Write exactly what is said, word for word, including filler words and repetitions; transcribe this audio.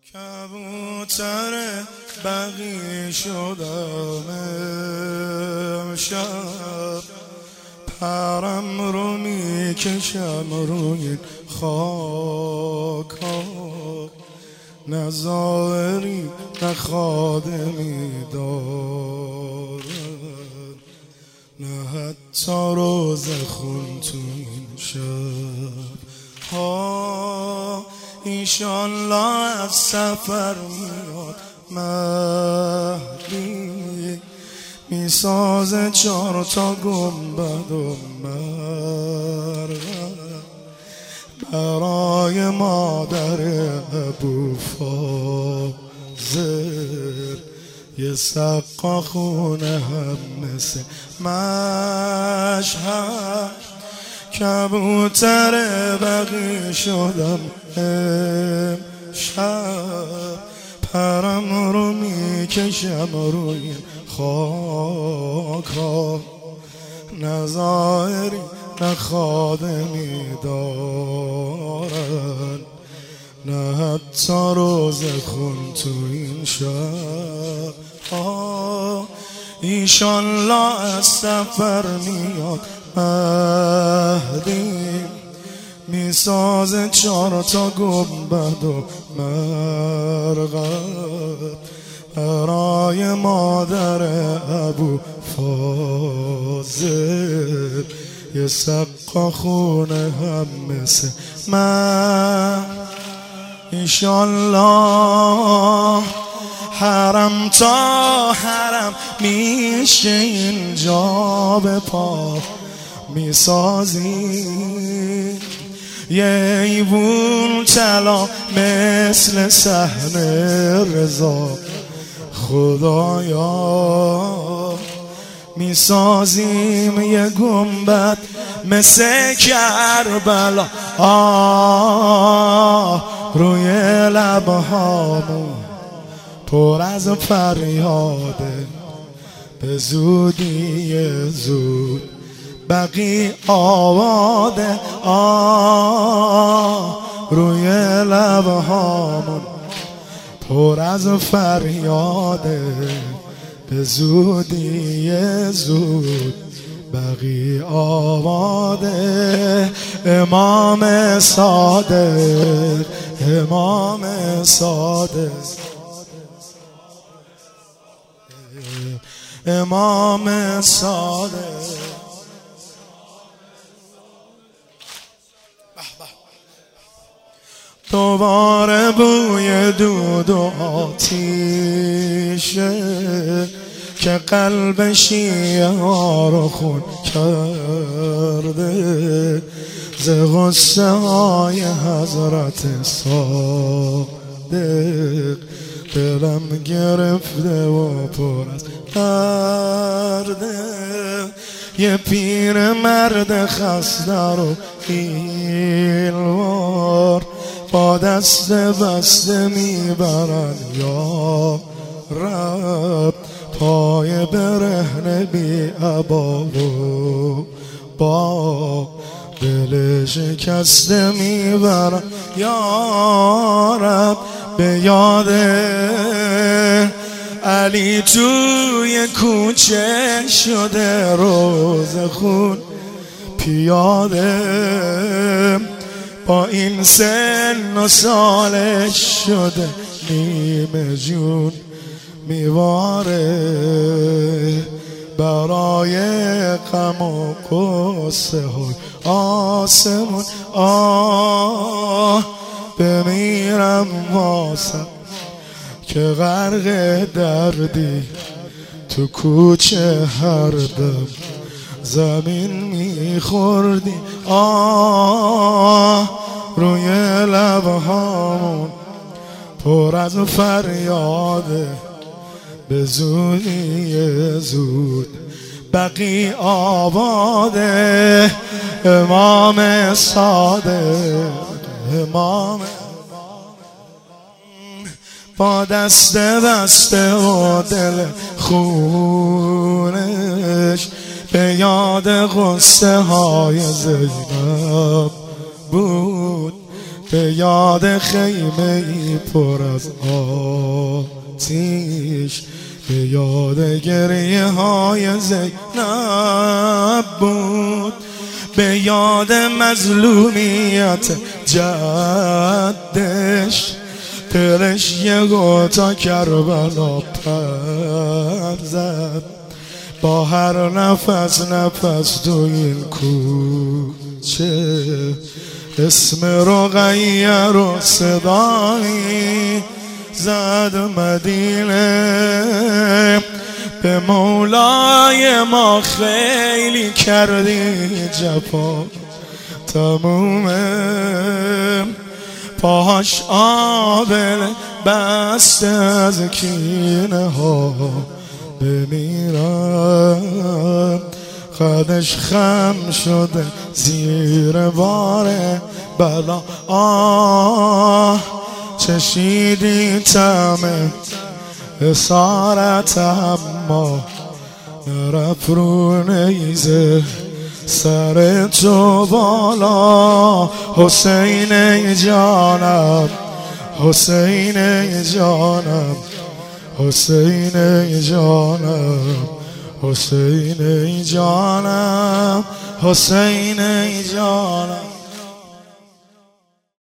کبوتر بقی شدم امشب، پرم رو میکشم روی خاکا، نه زائری نه خادمی دارد، نه حتی روزه خون تو این شب ها. ایشالله از سفر میاد مهدی، میسازه چار تا گنبد و مرقد برای مادر ابوفاضل، یه سقا خونه هم مثل مشهد. کبوتر بقی شدم امشب، پرم رو میکشم روی خاکا، نه زائری نه خادمی دارن، نه حتی روزه خون تو این شب. ایشالله از سفر میاد مهدی، میسازه چار تا گنبد و مرقد برای مادر ابوفاضل، یه سقا خونه هم مثل من. ایشالله حرم تا حرم میشه اینجا به پا میسازی، یه ایوون طلا مثل صحن رضا خدایا، میسازیم یه گنبد مثل کربلا آه، روی لبهامون پر از فریاده، به زودی زود بقی آواده آه، روی لبهامون پر از فریاده، به زودی زود بقی آواده. امام صادق امام صادق امام صادق دوباره بوی دود و آتیشه که قلب شیعه ها رو خون کرده، ز غصه های حضرت صادق دلم گرفته و پر از درده. یه پیر مرد خسته رو ایلوار با دست بسته میبرن یا رب، پای برهنه بی عبا و با دل شکسته میبرن یا رب. به یاد علی توی کوچه شده روز خون پیاده، با این سن و سالش شده نیمه جون میواره، برای غم و قصه های آسمون آه، بمیرم واسم که غرق دردی تو کوچه هر دم زمین میخوردی آه، روی لبهامون پر از فریاده، به زودی زود بقی آباده. امام صادق امام با دست بسته و دل خونش به یاد غصه های زینب بود، به یاد خیمه ای پر از آتیش، به یاد گریه های زینب بود، به یاد مظلومیت جدش، دلش یه گوتا کربلا پر زد. با هر نفس نفس تو این کوچه اسم رقیه رو صدایی زد. مدینه به مولای ما خیلی کردی جفا، تمومه پاهاش آبل بسته از کینه ها بمیرم. خدش خم شده زیر بار بلا، آه چشیدی طعم اسارت اما نرفت رو نیزه سر تو بالا. حسین جانم، حسین جانم، حسین جانم، حسین جانم، حسین جانم.